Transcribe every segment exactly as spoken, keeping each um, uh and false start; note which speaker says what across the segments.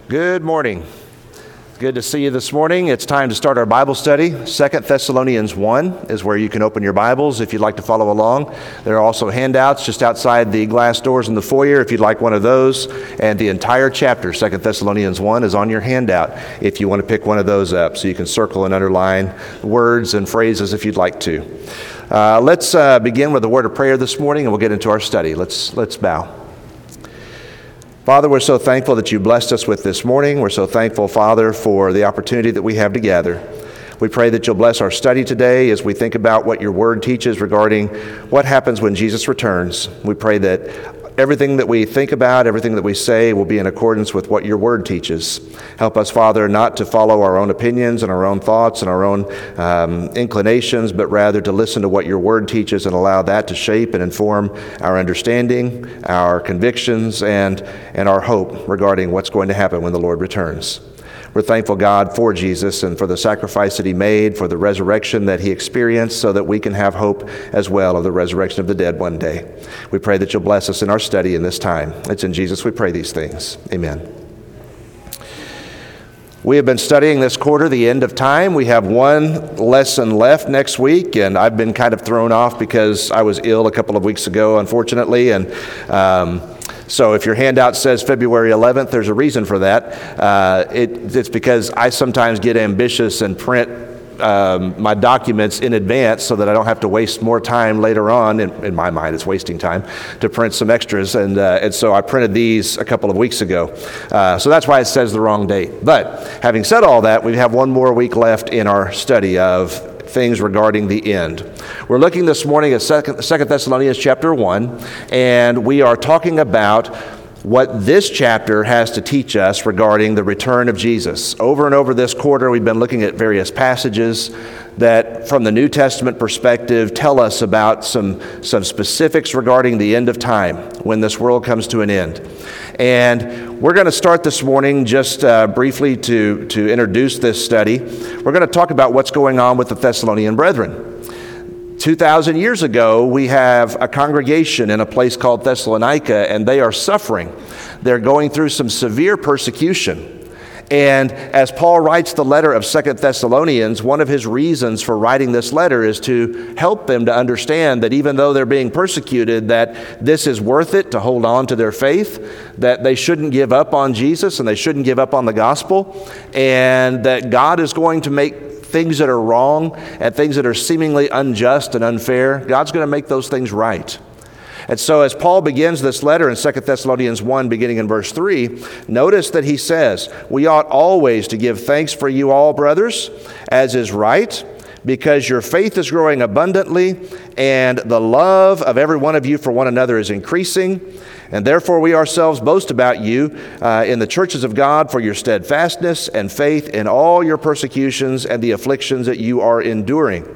Speaker 1: Good morning. Good to see you this morning. It's time to start our Bible study. Second Thessalonians one is where you can open your Bibles if you'd like to follow along. There are also handouts just outside the glass doors in the foyer if you'd like one of those. And the entire chapter, Second Thessalonians one, is on your handout if you want to pick one of those up. So you can circle and underline words and phrases if you'd like to. Uh, let's uh, begin with a word of prayer this morning and we'll get into our study. Let's, let's bow. Father, we're so thankful that you blessed us with this morning. We're so thankful, Father, for the opportunity that we have to gather. We pray that you'll bless our study today as we think about what your word teaches regarding what happens when Jesus returns. We pray that everything that we think about, everything that we say will be in accordance with what your word teaches. Help us, Father, not to follow our own opinions and our own thoughts and our own um, inclinations, but rather to listen to what your word teaches and allow that to shape and inform our understanding, our convictions, and, and our hope regarding what's going to happen when the Lord returns. We're thankful, God, for Jesus and for the sacrifice that he made, for the resurrection that he experienced, so that we can have hope as well of the resurrection of the dead one day. We pray that you'll bless us in our study in this time. It's in Jesus we pray these things. Amen. We have been studying this quarter, the end of time. We have one lesson left next week, and I've been kind of thrown off because I was ill a couple of weeks ago, unfortunately, and um, So if your handout says February eleventh, there's a reason for that. Uh, it, it's because I sometimes get ambitious and print um, my documents in advance so that I don't have to waste more time later on. In, in my mind, it's wasting time to print some extras. And, uh, and so I printed these a couple of weeks ago. Uh, so that's why it says the wrong date. But having said all that, we have one more week left in our study of things regarding the end. We're looking this morning at Second Thessalonians chapter one, and we are talking about what this chapter has to teach us regarding the return of Jesus. Over and over this quarter, we've been looking at various passages that, from the New Testament perspective, tell us about some, some specifics regarding the end of time, when this world comes to an end. And we're going to start this morning just uh, briefly to, to introduce this study. We're going to talk about what's going on with the Thessalonian brethren. two thousand years ago, we have a congregation in a place called Thessalonica, and they are suffering. They're going through some severe persecution. And as Paul writes the letter of Second Thessalonians, one of his reasons for writing this letter is to help them to understand that even though they're being persecuted, that this is worth it to hold on to their faith, that they shouldn't give up on Jesus and they shouldn't give up on the gospel, and that God is going to make things that are wrong and things that are seemingly unjust and unfair, God's going to make those things right. And so as Paul begins this letter in Second Thessalonians one, beginning in verse three, notice that he says, "We ought always to give thanks for you all, brothers, as is right, because your faith is growing abundantly, and the love of every one of you for one another is increasing. And therefore we ourselves boast about you uh, in the churches of God for your steadfastness and faith in all your persecutions and the afflictions that you are enduring."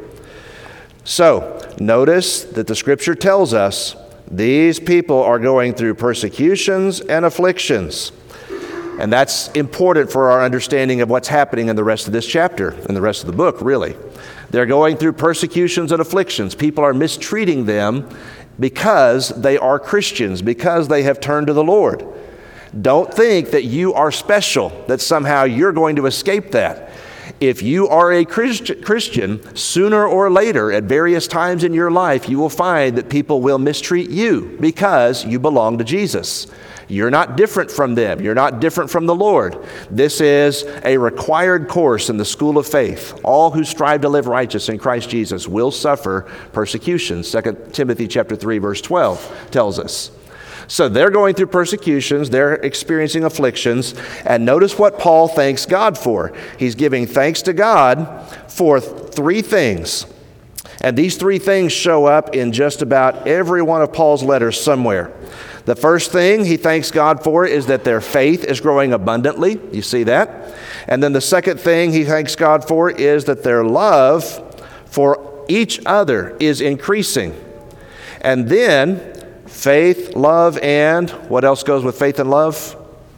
Speaker 1: So, notice that the Scripture tells us these people are going through persecutions and afflictions. And that's important for our understanding of what's happening in the rest of this chapter, and the rest of the book, really. They're going through persecutions and afflictions. People are mistreating them because they are Christians, because they have turned to the Lord. Don't think that you are special, that somehow you're going to escape that. If you are a Christian, sooner or later, at various times in your life, you will find that people will mistreat you because you belong to Jesus. You're not different from them. You're not different from the Lord. This is a required course in the school of faith. All who strive to live righteous in Christ Jesus will suffer persecution. Second Timothy chapter three, verse twelve tells us. So they're going through persecutions, they're experiencing afflictions, and notice what Paul thanks God for. He's giving thanks to God for three things. And these three things show up in just about every one of Paul's letters somewhere. The first thing he thanks God for is that their faith is growing abundantly. You see that? And then the second thing he thanks God for is that their love for each other is increasing. And then faith, love, and what else goes with faith and love?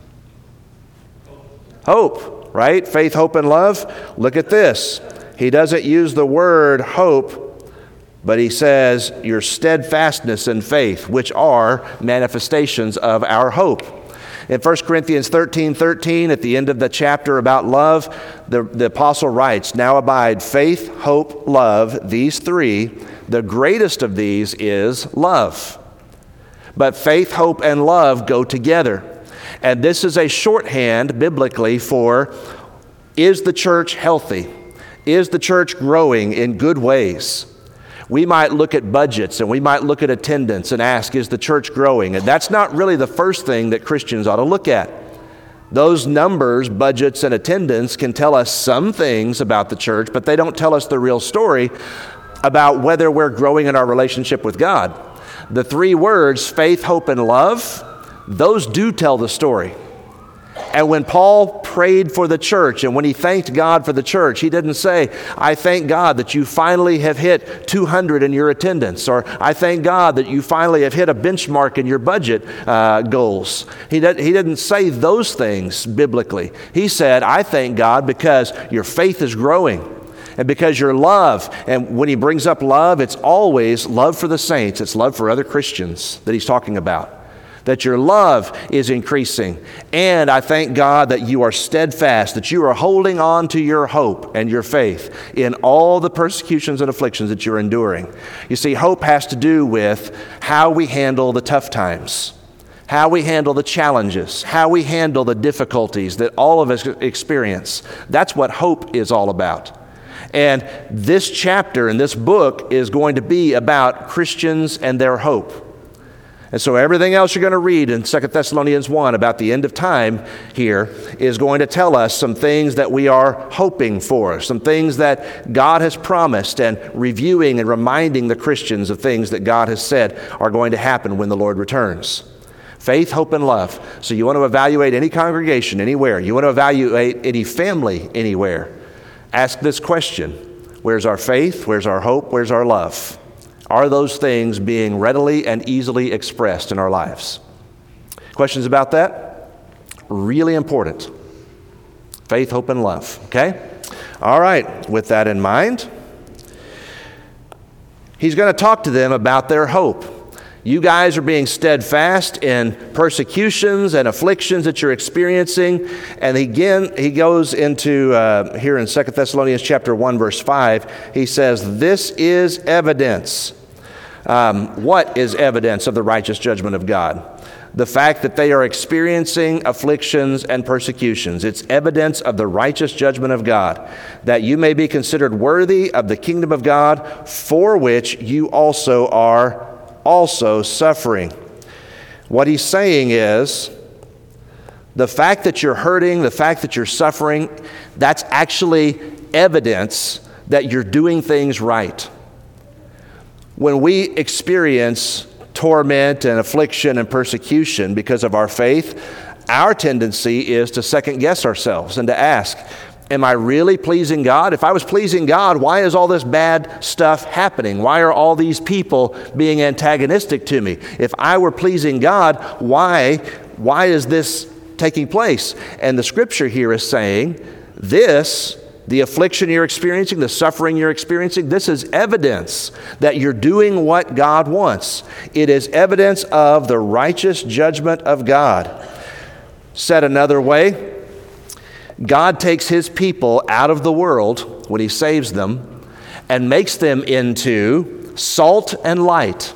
Speaker 1: Hope, right? Faith, hope, and love. Look at this. He doesn't use the word hope, but he says your steadfastness and faith, which are manifestations of our hope. In First Corinthians thirteen thirteen, at the end of the chapter about love, the, the apostle writes, "Now abide faith, hope, love, these three. The greatest of these is love." But faith, hope, and love go together. And this is a shorthand biblically for, is the church healthy? Is the church growing in good ways? We might look at budgets and we might look at attendance and ask, is the church growing? And that's not really the first thing that Christians ought to look at. Those numbers, budgets, and attendance can tell us some things about the church, but they don't tell us the real story about whether we're growing in our relationship with God. The three words, faith, hope, and love, those do tell the story. And when Paul prayed for the church and when he thanked God for the church, he didn't say, "I thank God that you finally have hit two hundred in your attendance," or "I thank God that you finally have hit a benchmark in your budget uh, goals." He, did, he didn't say those things biblically. He said, "I thank God because your faith is growing and because your love," and when he brings up love, it's always love for the saints. It's love for other Christians that he's talking about. That your love is increasing. And I thank God that you are steadfast, that you are holding on to your hope and your faith in all the persecutions and afflictions that you're enduring. You see, hope has to do with how we handle the tough times, how we handle the challenges, how we handle the difficulties that all of us experience. That's what hope is all about. And this chapter in this book is going to be about Christians and their hope. And so everything else you're going to read in Second Thessalonians one about the end of time here is going to tell us some things that we are hoping for, some things that God has promised, and reviewing and reminding the Christians of things that God has said are going to happen when the Lord returns. Faith, hope, and love. So you want to evaluate any congregation anywhere, you want to evaluate any family anywhere, ask this question: where's our faith? Where's our hope? Where's our love? Are those things being readily and easily expressed in our lives? Questions about that? Really important. Faith, hope, and love. Okay? All right. With that in mind, he's going to talk to them about their hope. You guys are being steadfast in persecutions and afflictions that you're experiencing. And again, he goes into, uh, here in Second Thessalonians chapter one, verse five, he says, "This is evidence." Um, what is evidence of the righteous judgment of God? The fact that they are experiencing afflictions and persecutions. It's evidence of the righteous judgment of God, that you may be considered worthy of the kingdom of God, for which you also are also suffering. What he's saying is, the fact that you're hurting, the fact that you're suffering, that's actually evidence that you're doing things right. When we experience torment and affliction and persecution because of our faith, our tendency is to second guess ourselves and to ask, am I really pleasing God? If I was pleasing God, why is all this bad stuff happening? Why are all these people being antagonistic to me? If I were pleasing God, why, why is this taking place? And the scripture here is saying this, the affliction you're experiencing, the suffering you're experiencing, this is evidence that you're doing what God wants. It is evidence of the righteous judgment of God. Said another way, God takes his people out of the world when he saves them and makes them into salt and light.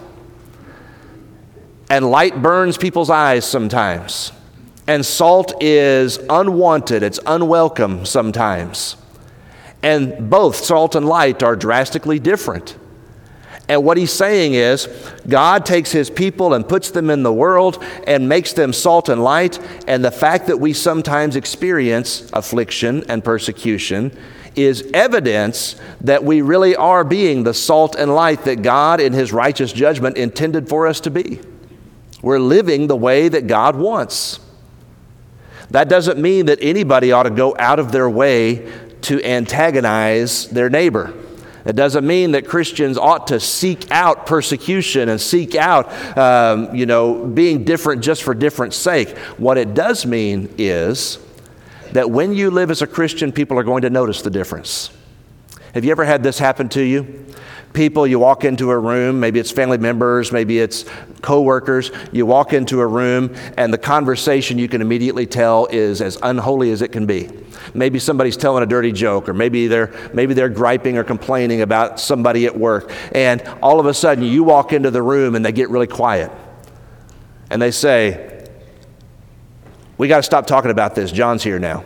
Speaker 1: And light burns people's eyes sometimes. And salt is unwanted, it's unwelcome sometimes. And both salt and light are drastically different. And what he's saying is, God takes his people and puts them in the world and makes them salt and light. And the fact that we sometimes experience affliction and persecution is evidence that we really are being the salt and light that God in his righteous judgment intended for us to be. We're living the way that God wants. That doesn't mean that anybody ought to go out of their way to antagonize their neighbor. It doesn't mean that Christians ought to seek out persecution and seek out, um, you know, being different just for difference sake. What it does mean is that when you live as a Christian, people are going to notice the difference. Have you ever had this happen to you? People, you walk into a room, maybe it's family members, maybe it's coworkers, you walk into a room and the conversation you can immediately tell is as unholy as it can be. Maybe somebody's telling a dirty joke, or maybe they're maybe they're griping or complaining about somebody at work, and all of a sudden you walk into the room and they get really quiet. And they say, "We got to stop talking about this. John's here now.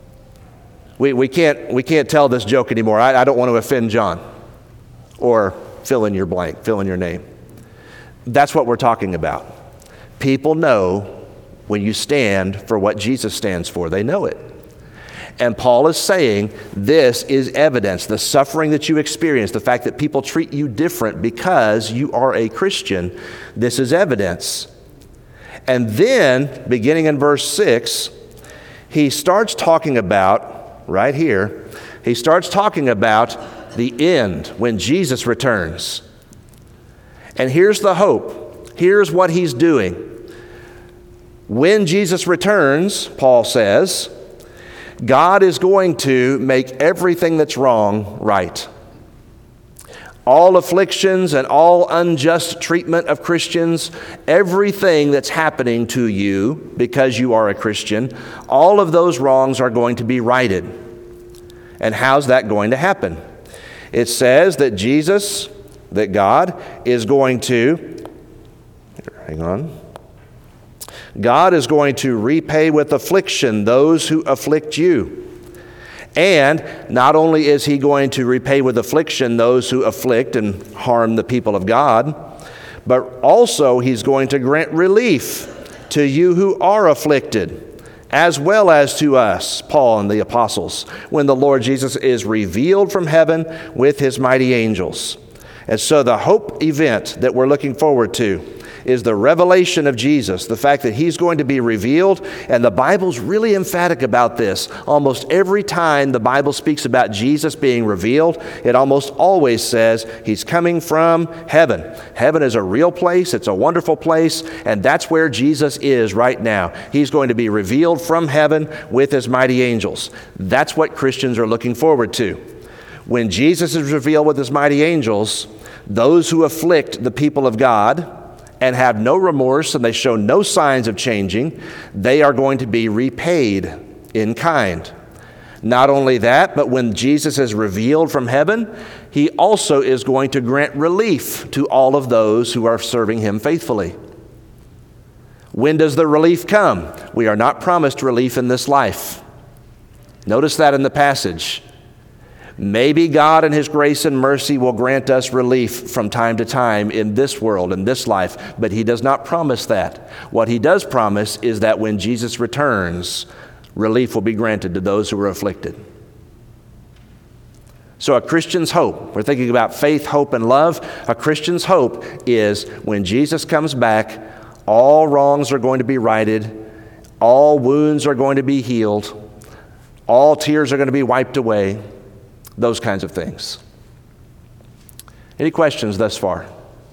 Speaker 1: We we can't we can't tell this joke anymore. I, I don't want to offend John." Or fill in your blank, fill in your name. That's what we're talking about. People know when you stand for what Jesus stands for. They know it. And Paul is saying this is evidence. The suffering that you experience, the fact that people treat you different because you are a Christian, this is evidence. And then, beginning in verse six, he starts talking about, right here, he starts talking about the end, when Jesus returns. And here's the hope. Here's what he's doing. When Jesus returns, Paul says, God is going to make everything that's wrong right. All afflictions and all unjust treatment of Christians, everything that's happening to you because you are a Christian, all of those wrongs are going to be righted. And how's that going to happen? It says that Jesus, that God is going to, hang on, God is going to repay with affliction those who afflict you. And not only is he going to repay with affliction those who afflict and harm the people of God, but also he's going to grant relief to you who are afflicted, as well as to us, Paul and the apostles, when the Lord Jesus is revealed from heaven with his mighty angels. And so the hope event that we're looking forward to is the revelation of Jesus, the fact that he's going to be revealed. And the Bible's really emphatic about this. Almost every time the Bible speaks about Jesus being revealed, it almost always says he's coming from heaven. Heaven is a real place. It's a wonderful place. And that's where Jesus is right now. He's going to be revealed from heaven with his mighty angels. That's what Christians are looking forward to. When Jesus is revealed with his mighty angels, those who afflict the people of God and have no remorse and they show no signs of changing, they are going to be repaid in kind. Not only that, but when Jesus is revealed from heaven, he also is going to grant relief to all of those who are serving him faithfully. When does the relief come? We are not promised relief in this life. Notice that in the passage. Maybe God in his grace and mercy will grant us relief from time to time in this world, in this life, but he does not promise that. What he does promise is that when Jesus returns, relief will be granted to those who are afflicted. So a Christian's hope, we're thinking about faith, hope, and love. A Christian's hope is when Jesus comes back, all wrongs are going to be righted, all wounds are going to be healed, all tears are going to be wiped away. Those kinds of things. Any questions thus far?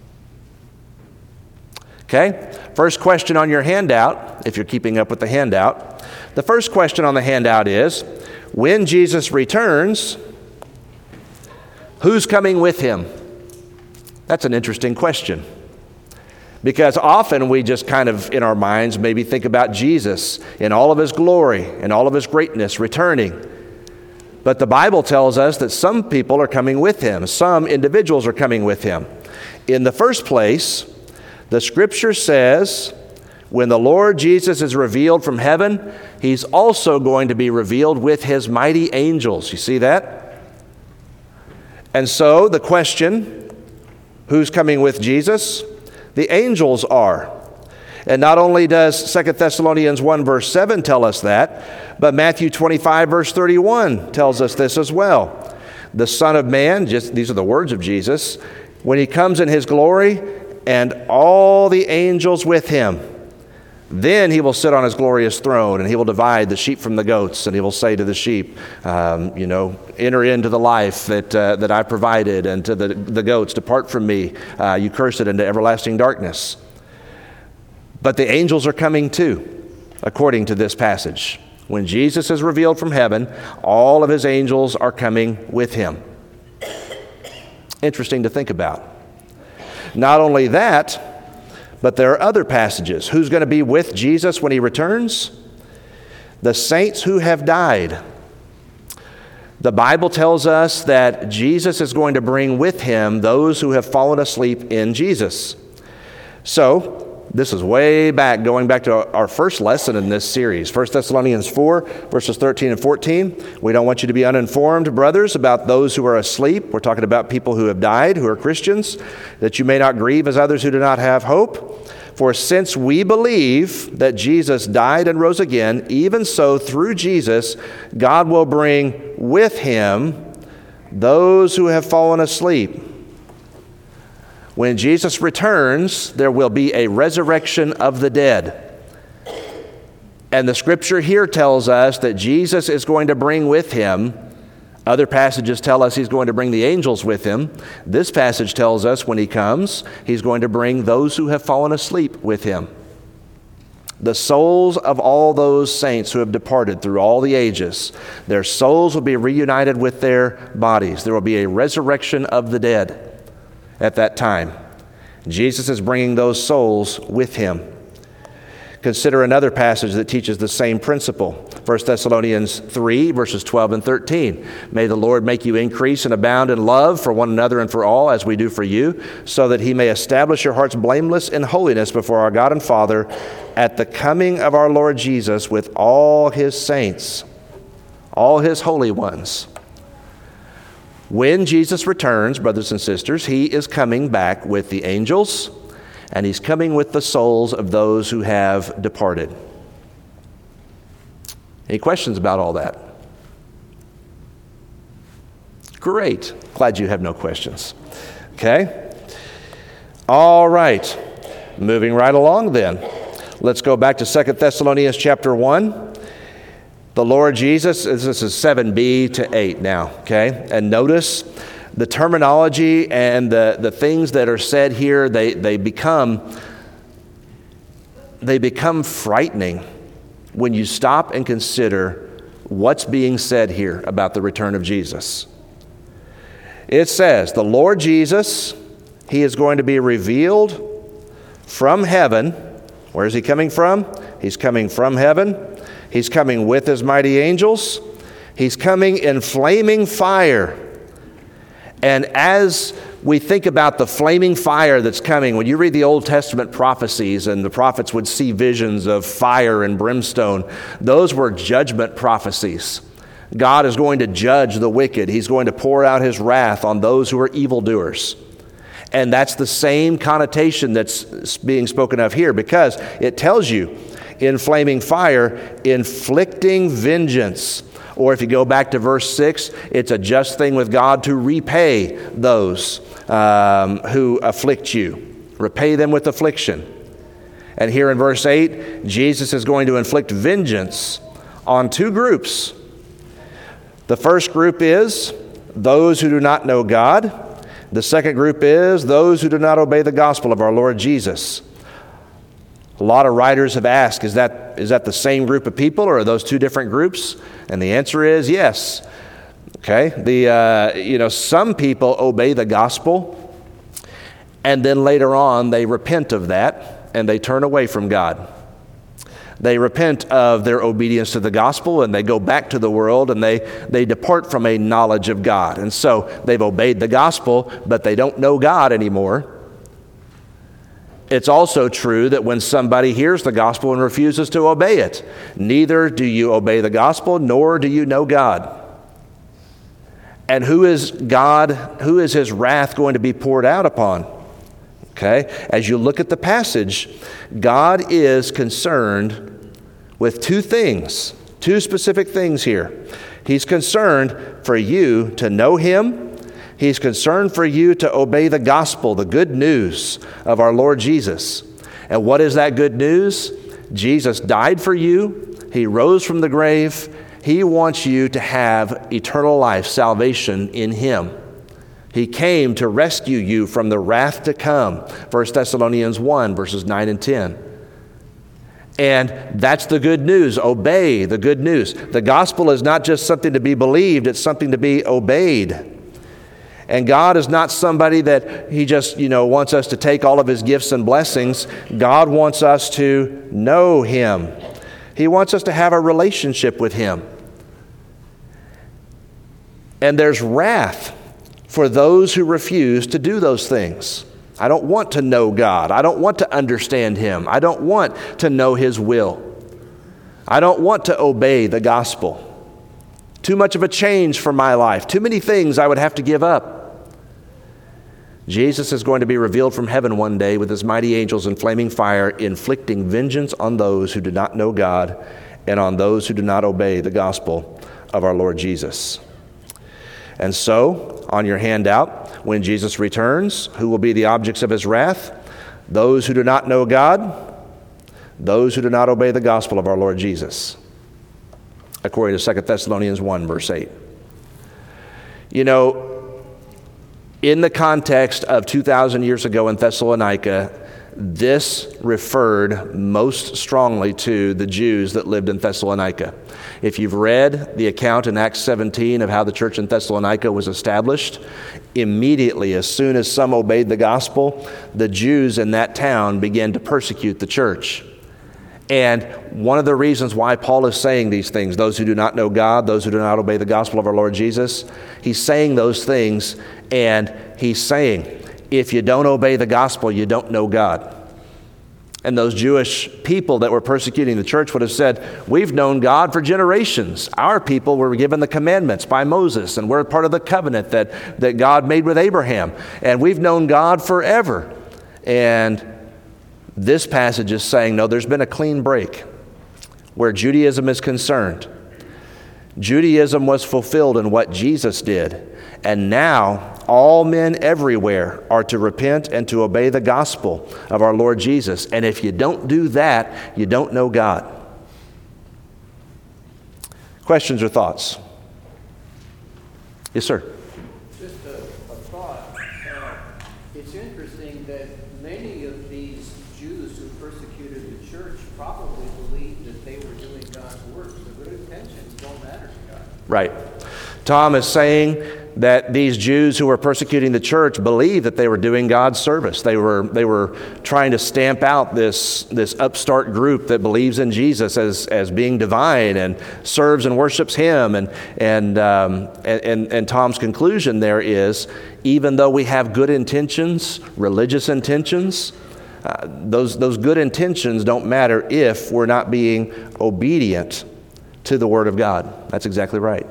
Speaker 1: Okay, first question on your handout, if you're keeping up with the handout. The first question on the handout is, when Jesus returns, who's coming with him? That's an interesting question. Because often we just kind of, in our minds, maybe think about Jesus in all of his glory and all of his greatness returning. But the Bible tells us that some people are coming with him. Some individuals are coming with him. In the first place, the Scripture says when the Lord Jesus is revealed from heaven, he's also going to be revealed with his mighty angels. You see that? And so the question, who's coming with Jesus? The angels are. And not only does Second Thessalonians one verse seven tell us that, but Matthew twenty-five verse thirty-one tells us this as well. The Son of Man, just these are the words of Jesus, when he comes in his glory and all the angels with him, then he will sit on his glorious throne and he will divide the sheep from the goats, and he will say to the sheep, um, you know, enter into the life that uh, that I provided, and to the, the goats, depart from me, uh, you cursed, into everlasting darkness. But the angels are coming too, according to this passage. When Jesus is revealed from heaven, all of his angels are coming with him. Interesting to think about. Not only that, but there are other passages. Who's going to be with Jesus when he returns? The saints who have died. The Bible tells us that Jesus is going to bring with him those who have fallen asleep in Jesus. So, this is way back, going back to our first lesson in this series, First Thessalonians four, verses thirteen and fourteen. We don't want you to be uninformed, brothers, about those who are asleep. We're talking about people who have died, who are Christians, that you may not grieve as others who do not have hope. For since we believe that Jesus died and rose again, even so through Jesus, God will bring with him those who have fallen asleep. When Jesus returns, there will be a resurrection of the dead. And the scripture here tells us that Jesus is going to bring with him, other passages tell us he's going to bring the angels with him. This passage tells us when he comes, he's going to bring those who have fallen asleep with him. The souls of all those saints who have departed through all the ages, their souls will be reunited with their bodies. There will be a resurrection of the dead at that time. Jesus is bringing those souls with him. Consider another passage that teaches the same principle. First Thessalonians three, verses twelve and thirteen. May the Lord make you increase and abound in love for one another and for all, as we do for you, so that he may establish your hearts blameless in holiness before our God and Father at the coming of our Lord Jesus with all his saints, all his holy ones. When Jesus returns, brothers and sisters, he is coming back with the angels, and he's coming with the souls of those who have departed. Any questions about all that? Great. Glad you have no questions. Okay? All right. Moving right along then. Let's go back to Second Thessalonians chapter one. The Lord Jesus, this is seven b to eight now, okay? And notice the terminology and the, the things that are said here, they, they become they become frightening when you stop and consider what's being said here about the return of Jesus. It says, the Lord Jesus, he is going to be revealed from heaven. Where is he coming from? He's coming from heaven. He's coming with his mighty angels. He's coming in flaming fire. And as we think about the flaming fire that's coming, when you read the Old Testament prophecies and the prophets would see visions of fire and brimstone, those were judgment prophecies. God is going to judge the wicked. He's going to pour out his wrath on those who are evildoers. And that's the same connotation that's being spoken of here, because it tells you in flaming fire, inflicting vengeance. Or if you go back to verse six, it's a just thing with God to repay those um, who afflict you. Repay them with affliction. And here in verse eight, Jesus is going to inflict vengeance on two groups. The first group is those who do not know God. The second group is those who do not obey the gospel of our Lord Jesus. A lot of writers have asked, is that is that the same group of people, or are those two different groups? And the answer is yes. Okay, the uh, you know some people obey the gospel, and then later on they repent of that and they turn away from God. They repent of their obedience to the gospel and they go back to the world and they they depart from a knowledge of God. And so they've obeyed the gospel, but they don't know God anymore. It's also true that when somebody hears the gospel and refuses to obey it, neither do you obey the gospel, nor do you know God. And who is God, who is his wrath going to be poured out upon? Okay, as you look at the passage, God is concerned with two things, two specific things here. He's concerned for you to know him. He's concerned for you to obey the gospel, the good news of our Lord Jesus. And what is that good news? Jesus died for you. He rose from the grave. He wants you to have eternal life, salvation in him. He came to rescue you from the wrath to come. First Thessalonians one, verses nine and ten. And that's the good news. Obey the good news. The gospel is not just something to be believed, it's something to be obeyed. And God is not somebody that he just, you know, wants us to take all of his gifts and blessings. God wants us to know him. He wants us to have a relationship with him. And there's wrath for those who refuse to do those things. I don't want to know God. I don't want to understand him. I don't want to know his will. I don't want to obey the gospel. Too much of a change for my life. Too many things I would have to give up. Jesus is going to be revealed from heaven one day with his mighty angels in flaming fire, inflicting vengeance on those who do not know God and on those who do not obey the gospel of our Lord Jesus. And so, on your handout, when Jesus returns, who will be the objects of his wrath? Those who do not know God, those who do not obey the gospel of our Lord Jesus, according to Second Thessalonians one, verse eight. You know, in the context of two thousand years ago in Thessalonica, this referred most strongly to the Jews that lived in Thessalonica. If you've read the account in Acts seventeen of how the church in Thessalonica was established, immediately, as soon as some obeyed the gospel, the Jews in that town began to persecute the church. And one of the reasons why Paul is saying these things, those who do not know God, those who do not obey the gospel of our Lord Jesus, he's saying those things, and he's saying, if you don't obey the gospel, you don't know God. And those Jewish people that were persecuting the church would have said, we've known God for generations. Our people were given the commandments by Moses, and we're part of the covenant that, that God made with Abraham. And we've known God forever. And this passage is saying, no, there's been a clean break where Judaism is concerned. Judaism was fulfilled in what Jesus did. And now all men everywhere are to repent and to obey the gospel of our Lord Jesus. And if you don't do that, you don't know God. Questions or thoughts? Yes, sir.
Speaker 2: Just a, a thought. Uh, it's interesting that many of these Jews who persecuted the church probably believed that they were doing God's work. The good intentions don't matter to God.
Speaker 1: Right. Tom is saying that these Jews who were persecuting the church believed that they were doing God's service. They were they were trying to stamp out this, this upstart group that believes in Jesus as, as being divine and serves and worships him. And and, um, and and and Tom's conclusion there is, even though we have good intentions, religious intentions, uh, those those good intentions don't matter if we're not being obedient to the Word of God. That's exactly right.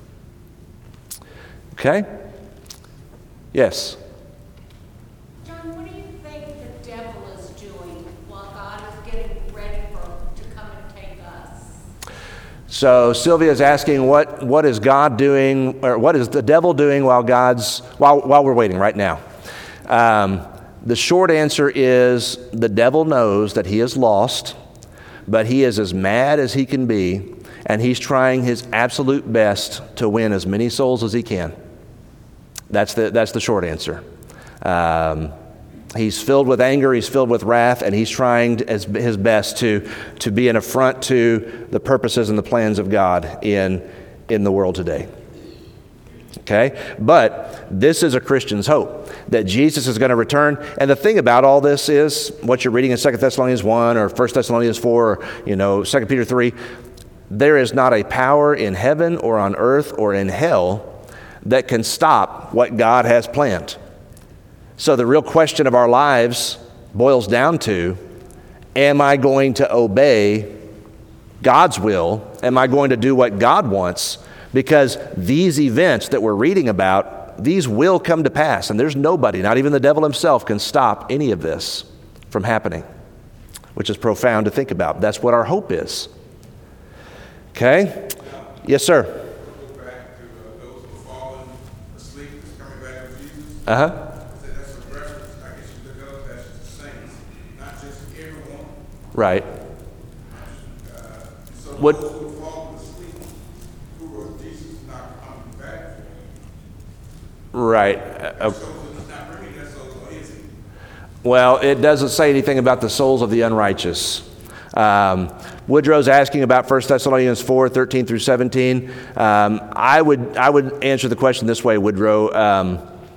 Speaker 1: Okay? Yes?
Speaker 3: John, what do you think the devil is doing while God is getting ready for to come and take us?
Speaker 1: So Sylvia is asking, what what is God doing, or what is the devil doing while God's while while we're waiting right now? Um, the short answer is the devil knows that he is lost, but he is as mad as he can be, and he's trying his absolute best to win as many souls as he can. That's the that's the short answer. Um, he's filled with anger, he's filled with wrath, and he's trying as his best to to be an affront to the purposes and the plans of God in in the world today. Okay? But this is a Christian's hope, that Jesus is going to return. And the thing about all this is, what you're reading in Second Thessalonians one or First Thessalonians four or, you know, Second Peter three, there is not a power in heaven or on earth or in hell that can stop what God has planned. So the real question of our lives boils down to, am I going to obey God's will? Am I going to do what God wants? Because these events that we're reading about, these will come to pass, and there's nobody, not even the devil himself, can stop any of this from happening, which is profound to think about. That's what our hope is. Okay? Yes, sir. Uh-huh.
Speaker 4: That's a reference, I guess you look up, that's the saints, not just everyone.
Speaker 1: Right.
Speaker 4: Uh, so
Speaker 1: What?
Speaker 4: those who fall asleep, who are Jesus not coming back for.
Speaker 1: Right. Uh,
Speaker 4: So it's not bringing that soul, or is he?
Speaker 1: well, it doesn't say anything about the souls of the unrighteous. Um, Woodrow's asking about First Thessalonians four, thirteen through seventeen. Um, I would I would answer the question this way, Woodrow. Um,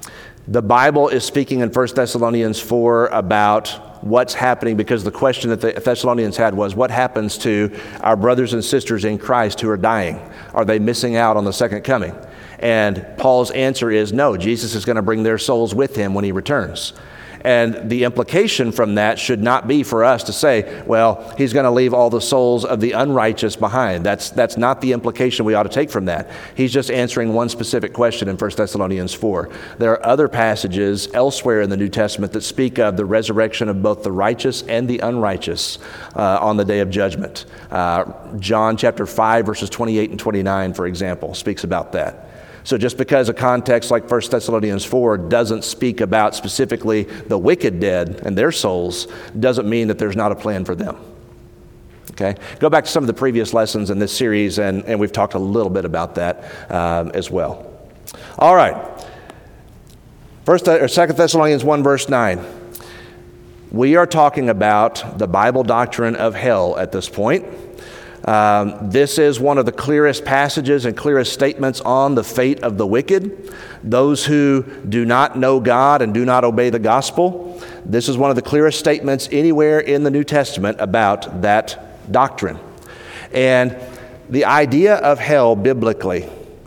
Speaker 1: The Bible is speaking in First Thessalonians four about what's happening, because the question that the Thessalonians had was, what happens to our brothers and sisters in Christ who are dying? Are they missing out on the second coming? And Paul's answer is no, Jesus is going to bring their souls with him when he returns. And the implication from that should not be for us to say, well, he's going to leave all the souls of the unrighteous behind. That's that's not the implication we ought to take from that. He's just answering one specific question in First Thessalonians four. There are other passages elsewhere in the New Testament that speak of the resurrection of both the righteous and the unrighteous uh, on the day of judgment. Uh, John chapter five, verses twenty-eight and twenty-nine, for example, speaks about that. So just because a context like First Thessalonians four doesn't speak about specifically the wicked dead and their souls doesn't mean that there's not a plan for them. Okay? Go back to some of the previous lessons in this series, and, and we've talked a little bit about that um, as well. All right. First or Second Thessalonians one, verse nine. We are talking about the Bible doctrine of hell at this point. Um, this is one of the clearest passages and clearest statements on the fate of the wicked, those who do not know God and do not obey the gospel. This is one of the clearest statements anywhere in the New Testament about that doctrine. And the idea of hell biblically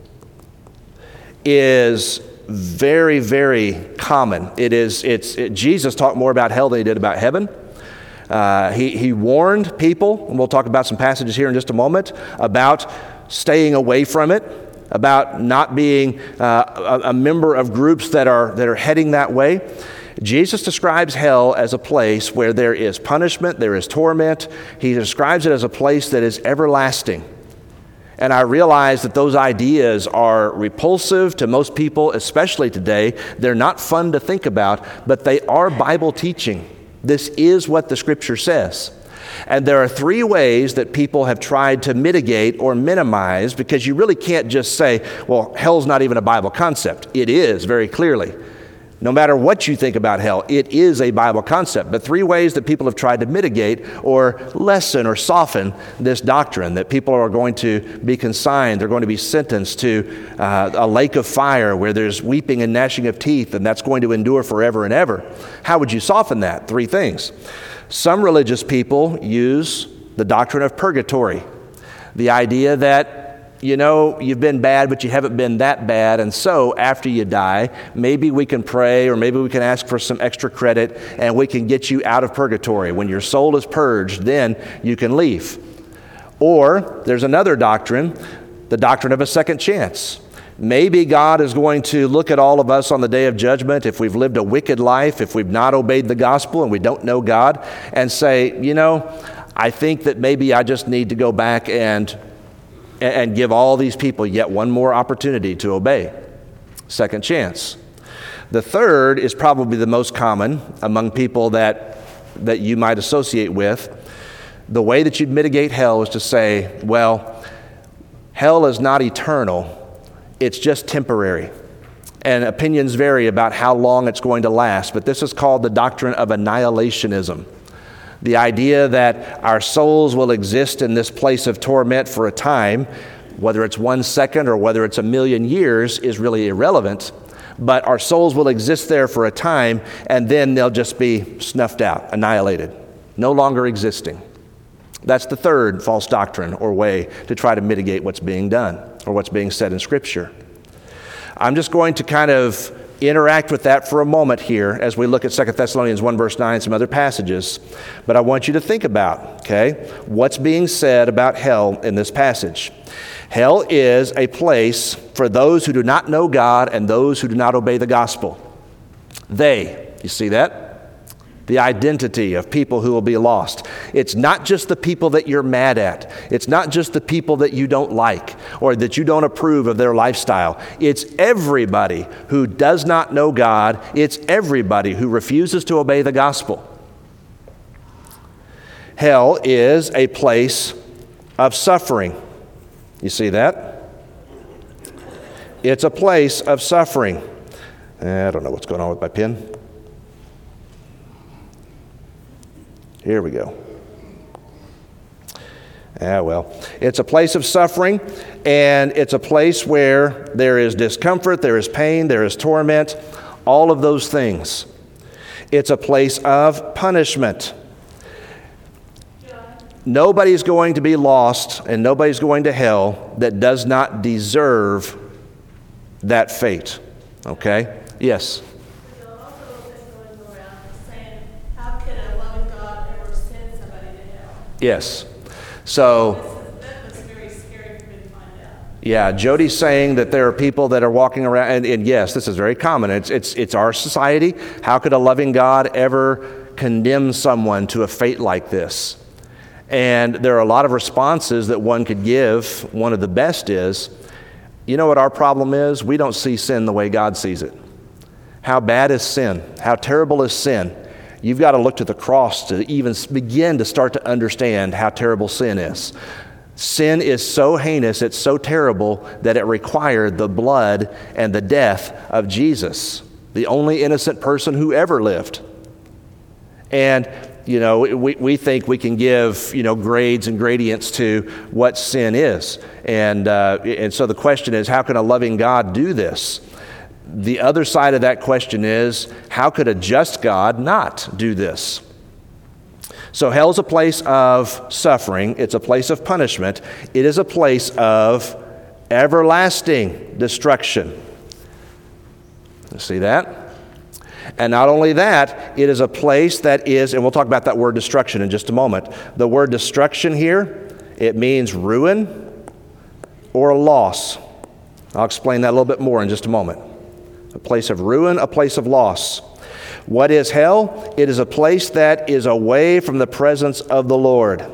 Speaker 1: is very, very common. It is. It's. It, Jesus talked more about hell than he did about heaven. Uh, he, he warned people, and we'll talk about some passages here in just a moment, about staying away from it, about not being uh, a, a member of groups that are that are heading that way. Jesus describes hell as a place where there is punishment, there is torment. He describes it as a place that is everlasting. And I realize that those ideas are repulsive to most people, especially today. They're not fun to think about, but they are Bible teaching. This is what the Scripture says. And there are three ways that people have tried to mitigate or minimize, because you really can't just say, well, hell's not even a Bible concept. It is, very clearly. No matter what you think about hell, it is a Bible concept. But three ways that people have tried to mitigate or lessen or soften this doctrine, that people are going to be consigned, they're going to be sentenced to uh, a lake of fire where there's weeping and gnashing of teeth, and that's going to endure forever and ever. How would you soften that? Three things. Some religious people use the doctrine of purgatory, the idea that, you know, you've been bad, but you haven't been that bad. And so after you die, maybe we can pray, or maybe we can ask for some extra credit, and we can get you out of purgatory. When your soul is purged, then you can leave. Or there's another doctrine, the doctrine of a second chance. Maybe God is going to look at all of us on the day of judgment, if we've lived a wicked life, if we've not obeyed the gospel and we don't know God, and say, you know, I think that maybe I just need to go back and and give all these people yet one more opportunity to obey. Second chance. The third is probably the most common among people that that you might associate with. The way that you'd mitigate hell is to say, well, hell is not eternal, it's just temporary. And opinions vary about how long it's going to last, but this is called the doctrine of annihilationism. The idea that our souls will exist in this place of torment for a time, whether it's one second or whether it's a million years, is really irrelevant. But our souls will exist there for a time, and then they'll just be snuffed out, annihilated, no longer existing. That's the third false doctrine or way to try to mitigate what's being done or what's being said in Scripture. I'm just going to kind of interact with that for a moment here as we look at Second Thessalonians one, verse nine, and some other passages. But I want you to think about, okay, what's being said about hell in this passage. Hell is a place for those who do not know God and those who do not obey the gospel. They, you see that? The identity of people who will be lost. It's not just the people that you're mad at. It's not just the people that you don't like or that you don't approve of their lifestyle. It's everybody who does not know God. It's everybody who refuses to obey the gospel. Hell is a place of suffering. You see that? It's a place of suffering. I don't know what's going on with my pen. Here we go. Ah, well, it's a place of suffering, and it's a place where there is discomfort, there is pain, there is torment. all of those things. It's a place of punishment. Nobody's going to be lost and nobody's going to hell that does not deserve that fate. Okay? Yes?
Speaker 5: There's also been going around saying, how can a loving God ever send somebody to hell?
Speaker 1: Yes. So,
Speaker 5: That was very scary for me to find out.
Speaker 1: yeah, Jody's saying that there are people that are walking around, and, and yes, this is very common. It's, it's, it's our society. How could a loving God ever condemn someone to a fate like this? And there are a lot of responses that one could give. One of the best is, you know what our problem is? We don't see sin the way God sees it. How bad is sin? How terrible is sin? You've got to look to the cross to even begin to start to understand how terrible sin is. Sin is so heinous, it's so terrible that it required the blood and the death of Jesus, the only innocent person who ever lived. And you know, we, we think we can give, you know, grades and gradients to what sin is. And, uh, and so the question is, how can a loving God do this? The other side of that question is, how could a just God not do this? So hell is a place of suffering. It's a place of punishment. It is a place of everlasting destruction. You see that? And not only that, it is a place that is, and we'll talk about that word destruction in just a moment. The word destruction here, it means ruin or loss. I'll explain that a little bit more in just a moment. A place of ruin, a place of loss. What is hell? It is a place that is away from the presence of the Lord.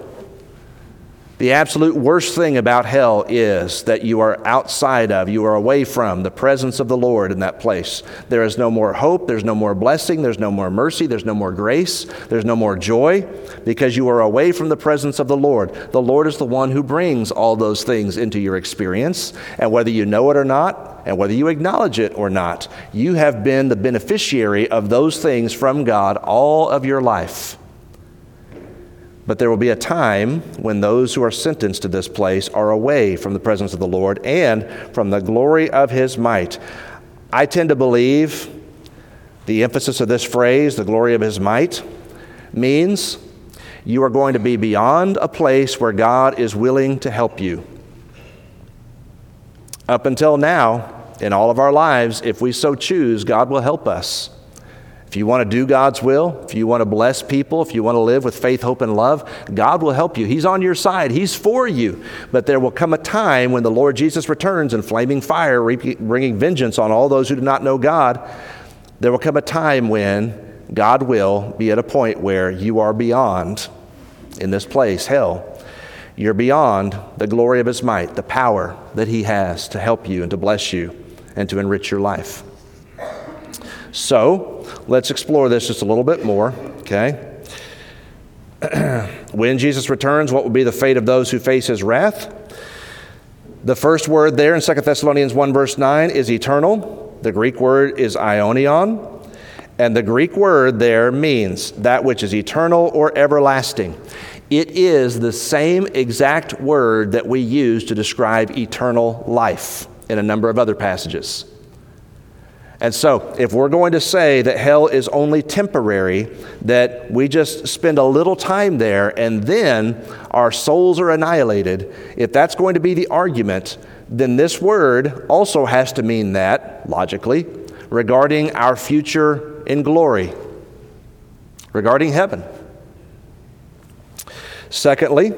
Speaker 1: The absolute worst thing about hell is that you are outside of, you are away from the presence of the Lord in that place. There is no more hope, there's no more blessing, there's no more mercy, there's no more grace, there's no more joy, because you are away from the presence of the Lord. The Lord is the one who brings all those things into your experience, and whether you know it or not, and whether you acknowledge it or not, you have been the beneficiary of those things from God all of your life. But there will be a time when those who are sentenced to this place are away from the presence of the Lord and from the glory of His might. I tend to believe the emphasis of this phrase, the glory of His might, means you are going to be beyond a place where God is willing to help you. Up until now, in all of our lives, if we so choose, God will help us. If you want to do God's will, if you want to bless people, if you want to live with faith, hope, and love, God will help you. He's on your side. He's for you. But there will come a time when the Lord Jesus returns in flaming fire, bringing vengeance on all those who do not know God. There will come a time when God will be at a point where you are beyond, in this place, hell. You're beyond the glory of His might, the power that He has to help you and to bless you and to enrich your life. So, let's explore this just a little bit more, okay? When Jesus returns, what will be the fate of those who face His wrath? The first word there in Second Thessalonians one verse nine is eternal. The Greek word is aionion. And the Greek word there means that which is eternal or everlasting. It is the same exact word that we use to describe eternal life in a number of other passages. And so, if we're going to say that hell is only temporary, that we just spend a little time there and then our souls are annihilated, if that's going to be the argument, then this word also has to mean that, logically, regarding our future in glory, regarding heaven. Secondly,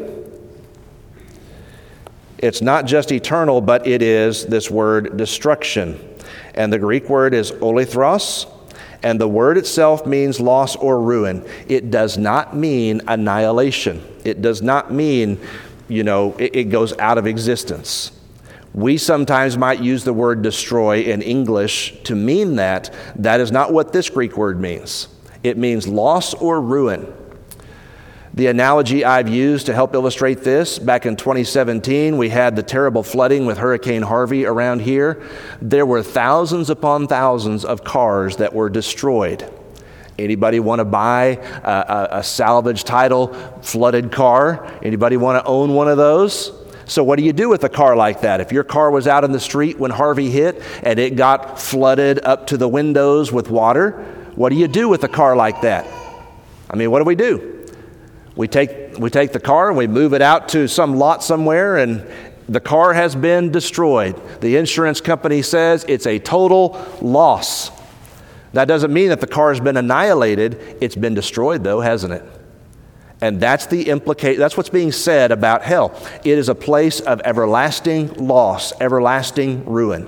Speaker 1: it's not just eternal, but it is this word destruction. And the Greek word is olithros, and the word itself means loss or ruin. It does not mean annihilation. It does not mean, you know, it, it goes out of existence. We sometimes might use the word destroy in English to mean that. That is not what this Greek word means. It means loss or ruin. The analogy I've used to help illustrate this, back in twenty seventeen, we had the terrible flooding with Hurricane Harvey around here. There were thousands upon thousands of cars that were destroyed. Anybody want to buy a, a, a salvage title flooded car? Anybody want to own one of those? So what do you do with a car like that? If your car was out in the street when Harvey hit and it got flooded up to the windows with water, what do you do with a car like that? I mean, what do we do? We take we take the car and we move it out to some lot somewhere, and the car has been destroyed. The insurance company says it's a total loss. That doesn't mean that the car has been annihilated. It's been destroyed, though, hasn't it? And that's the implicate. That's what's being said about hell. It is a place of everlasting loss, everlasting ruin.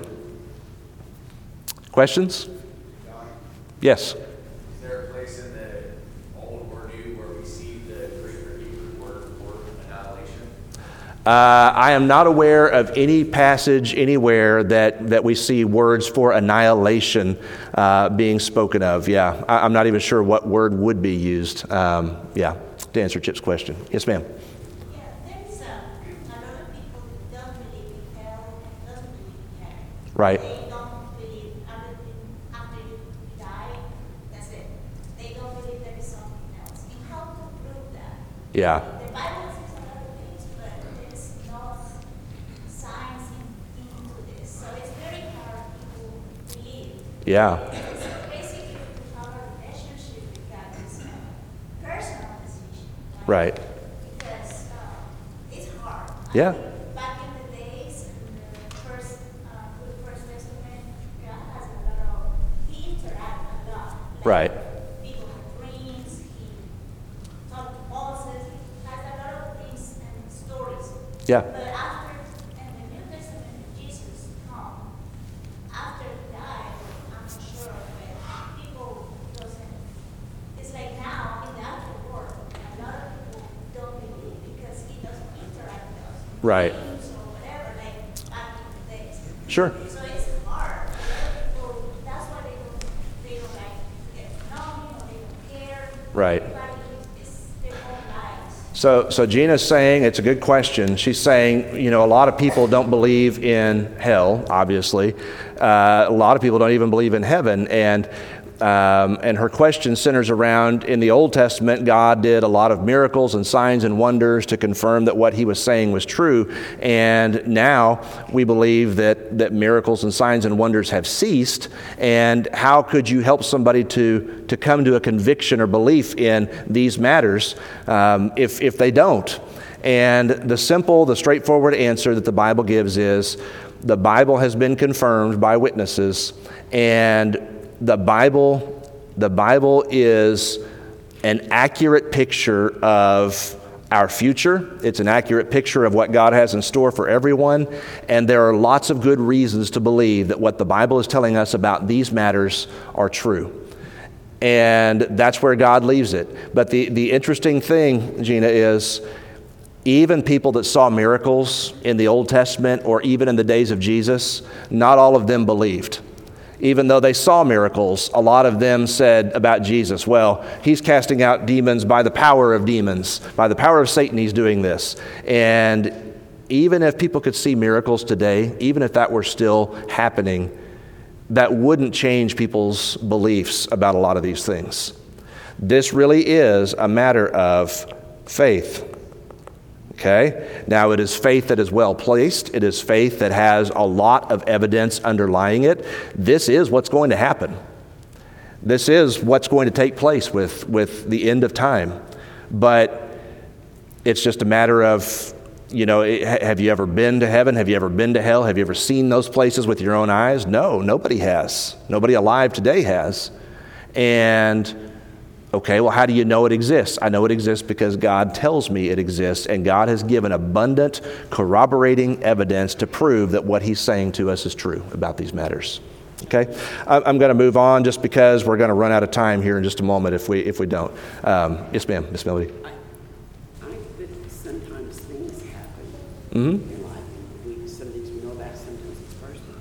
Speaker 1: Questions? Yes.
Speaker 6: Is there a place in the Old or New where we see the Greek or Hebrew word for annihilation?
Speaker 1: Uh, I am not aware of any passage anywhere that, that we see words for annihilation uh, being spoken of. Yeah, I, I'm not even sure what word would be used. Um, yeah, to answer Chip's question. Yes, ma'am.
Speaker 7: Yeah, there's uh, a lot of people who don't believe in hell and doesn't believe in heaven.
Speaker 1: Right.
Speaker 7: They don't believe other than after you die, that's it. They don't believe there is something else. You have to prove that.
Speaker 1: Yeah.
Speaker 7: The Bible says a lot of things, but there's no science in, into this. So it's very hard to believe.
Speaker 1: Yeah.
Speaker 7: It's basically to have a relationship with God is a personal decision.
Speaker 1: Right.
Speaker 7: Because uh, it's hard. I
Speaker 1: Yeah.
Speaker 7: think back in the days, in the first, uh, the first Testament, God has a lot of, he interacts a lot. Like
Speaker 1: Right.
Speaker 7: People have dreams, he talked to Moses, he has a lot of things and stories.
Speaker 1: Yeah.
Speaker 7: But after, in the New Testament, when Jesus come, after he died, I'm not sure, but people doesn't, it's like now, in the actual world, a lot of people don't believe because he doesn't interact with us.
Speaker 1: Right.
Speaker 7: Dreams or whatever, like back in the days.
Speaker 1: Sure.
Speaker 7: So it's hard. A lot of people, that's why they don't, they don't like get to know him or they don't care.
Speaker 1: Right.
Speaker 7: Everybody is their own lives.
Speaker 1: So, so Gina's saying, it's a good question. She's saying, you know, a lot of people don't believe in hell, obviously. Uh, a lot of people don't even believe in heaven. And um, and her question centers around, in the Old Testament, God did a lot of miracles and signs and wonders to confirm that what he was saying was true. And now we believe that, that miracles and signs and wonders have ceased. And how could you help somebody to, to come to a conviction or belief in these matters um, if, if they don't? And the simple, the straightforward answer that the Bible gives is, the Bible has been confirmed by witnesses, and the Bible, the Bible is an accurate picture of our future. It's an accurate picture of what God has in store for everyone, and there are lots of good reasons to believe that what the Bible is telling us about these matters are true. And that's where God leaves it. But the, the interesting thing, Gina, is even people that saw miracles in the Old Testament or even in the days of Jesus, not all of them believed. Even though they saw miracles, a lot of them said about Jesus, well, he's casting out demons by the power of demons. By the power of Satan, he's doing this. And even if people could see miracles today, even if that were still happening, that wouldn't change people's beliefs about a lot of these things. This really is a matter of faith. Okay? Now, it is faith that is well placed. It is faith that has a lot of evidence underlying it. This is what's going to happen. This is what's going to take place with, with the end of time. But it's just a matter of, you know, have you ever been to heaven? Have you ever been to hell? Have you ever seen those places with your own eyes? No, nobody has. Nobody alive today has. And okay, well, how do you know it exists? I know it exists because God tells me it exists, and God has given abundant, corroborating evidence to prove that what he's saying to us is true about these matters. Okay? I'm going to move on just because we're going to run out of time here in just a moment if we if we don't. Um, yes, ma'am. Miss Melody.
Speaker 8: I think that sometimes things happen
Speaker 1: Mm-hmm.
Speaker 8: in life. We, some things we know about, sometimes it's personal.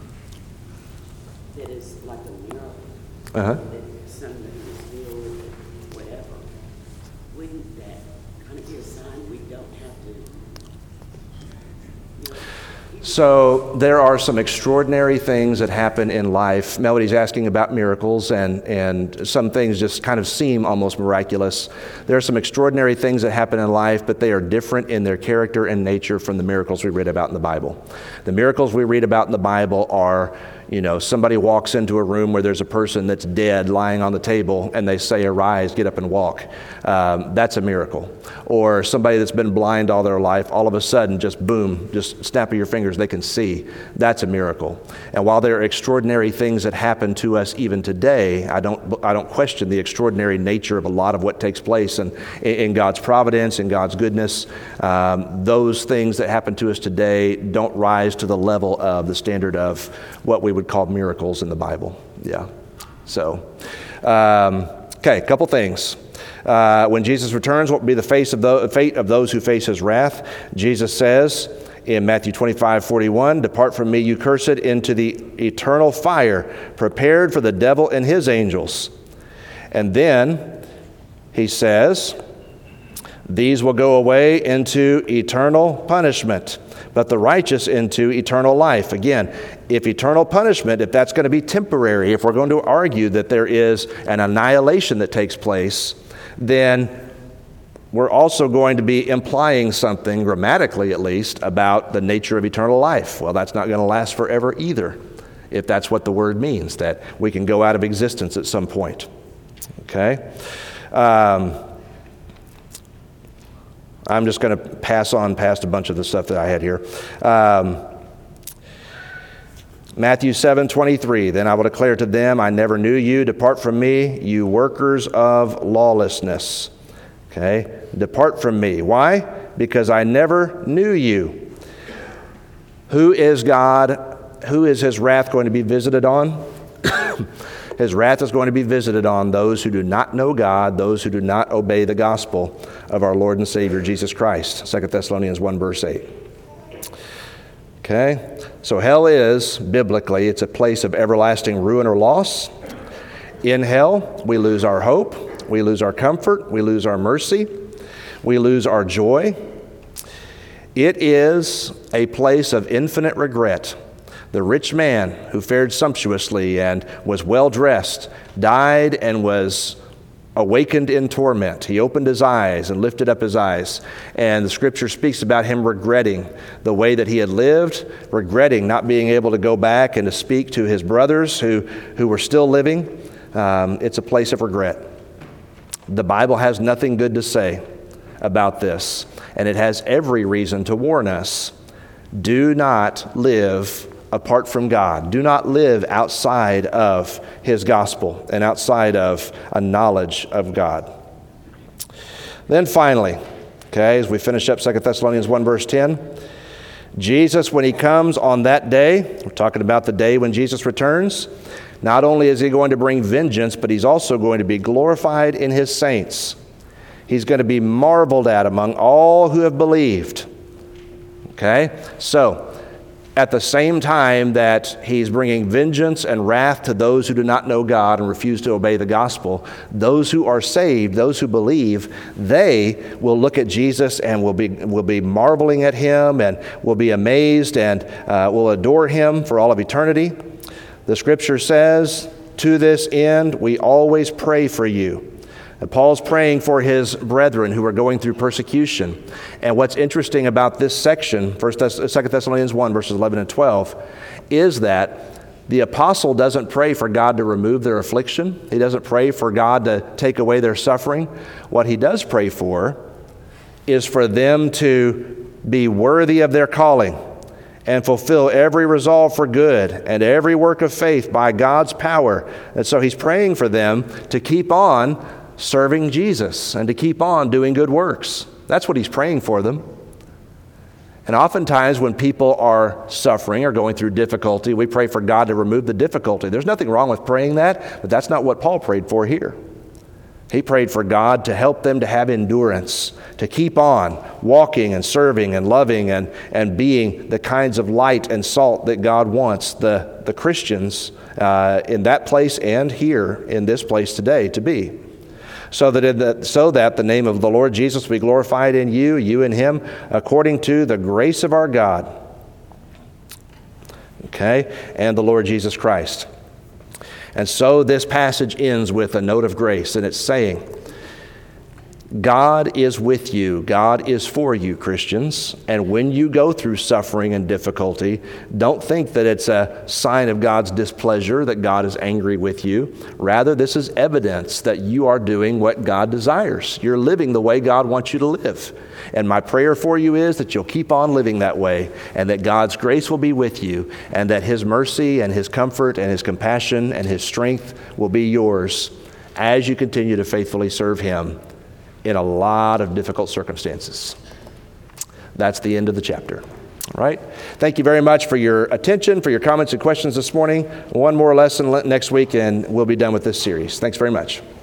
Speaker 8: That is like a miracle.
Speaker 1: Uh-huh.
Speaker 8: That somebody is healed, whatever. Wouldn't that kind of be a sign we don't have to, you know,
Speaker 1: So there are some extraordinary things that happen in life. Melody's asking about miracles, and, and some things just kind of seem almost miraculous. There are some extraordinary things that happen in life, but they are different in their character and nature from the miracles we read about in the Bible. The miracles we read about in the Bible are, you know, somebody walks into a room where there's a person that's dead lying on the table, and they say, "Arise, get up and walk." Um, that's a miracle. Or somebody that's been blind all their life, all of a sudden, just boom, just snap of your fingers, they can see. That's a miracle. And while there are extraordinary things that happen to us even today, I don't, I don't question the extraordinary nature of a lot of what takes place in, in God's providence, in God's goodness. Um, those things that happen to us today don't rise to the level of the standard of what we would call miracles in the Bible. Yeah. So, um, okay, a couple things. Uh, when Jesus returns, what will be the face of the, fate of those who face his wrath? Jesus says in Matthew twenty-five forty-one, "Depart from me, you cursed, into the eternal fire prepared for the devil and his angels." And then he says, "These will go away into eternal punishment, but the righteous into eternal life." Again, if eternal punishment, if that's going to be temporary, if we're going to argue that there is an annihilation that takes place, then we're also going to be implying something, grammatically at least, about the nature of eternal life. Well, that's not going to last forever either, if that's what the word means, that we can go out of existence at some point. Okay? Um, I'm just going to pass on past a bunch of the stuff that I had here. Um, Matthew seven twenty-three, "Then I will declare to them, I never knew you. Depart from me, you workers of lawlessness." Okay? Depart from me. Why? Because I never knew you. Who is God? Who is his wrath going to be visited on? His wrath is going to be visited on those who do not know God, those who do not obey the gospel of our Lord and Savior, Jesus Christ. Second Thessalonians one, verse eight. Okay? So hell is, biblically, it's a place of everlasting ruin or loss. In hell, we lose our hope, we lose our comfort, we lose our mercy, we lose our joy. It is a place of infinite regret. The rich man who fared sumptuously and was well-dressed died and was awakened in torment. He opened his eyes and lifted up his eyes. And the scripture speaks about him regretting the way that he had lived, regretting not being able to go back and to speak to his brothers who, who were still living. Um, it's a place of regret. The Bible has nothing good to say about this, and it has every reason to warn us. Do not live apart from God. Do not live outside of his gospel and outside of a knowledge of God. Then finally, okay, as we finish up Second Thessalonians one, verse ten, Jesus, when he comes on that day, we're talking about the day when Jesus returns, not only is he going to bring vengeance, but he's also going to be glorified in his saints. He's going to be marveled at among all who have believed. Okay? So, at the same time that he's bringing vengeance and wrath to those who do not know God and refuse to obey the gospel, those who are saved, those who believe, they will look at Jesus and will be will be marveling at him and will be amazed and uh, will adore him for all of eternity. The scripture says, "To this end we always pray for you." And Paul's praying for his brethren who are going through persecution. And what's interesting about this section, Second Thessalonians one, verses eleven and twelve, is that the apostle doesn't pray for God to remove their affliction. He doesn't pray for God to take away their suffering. What he does pray for is for them to be worthy of their calling and fulfill every resolve for good and every work of faith by God's power. And so he's praying for them to keep on serving Jesus and to keep on doing good works. That's what he's praying for them. And oftentimes when people are suffering or going through difficulty, we pray for God to remove the difficulty. There's nothing wrong with praying that, but that's not what Paul prayed for here. He prayed for God to help them to have endurance, to keep on walking and serving and loving and, and being the kinds of light and salt that God wants the, the Christians uh, in that place and here in this place today to be. So that, in the, so that the name of the Lord Jesus will be glorified in you, you in him, according to the grace of our God okay, and the Lord Jesus Christ. And so this passage ends with a note of grace, and it's saying, God is with you. God is for you, Christians. And when you go through suffering and difficulty, don't think that it's a sign of God's displeasure, that God is angry with you. Rather, this is evidence that you are doing what God desires. You're living the way God wants you to live. And my prayer for you is that you'll keep on living that way, and that God's grace will be with you, and that His mercy and His comfort and His compassion and His strength will be yours as you continue to faithfully serve Him in a lot of difficult circumstances. That's the end of the chapter. All right? Thank you very much for your attention, for your comments and questions this morning. One more lesson next week, and we'll be done with this series. Thanks very much.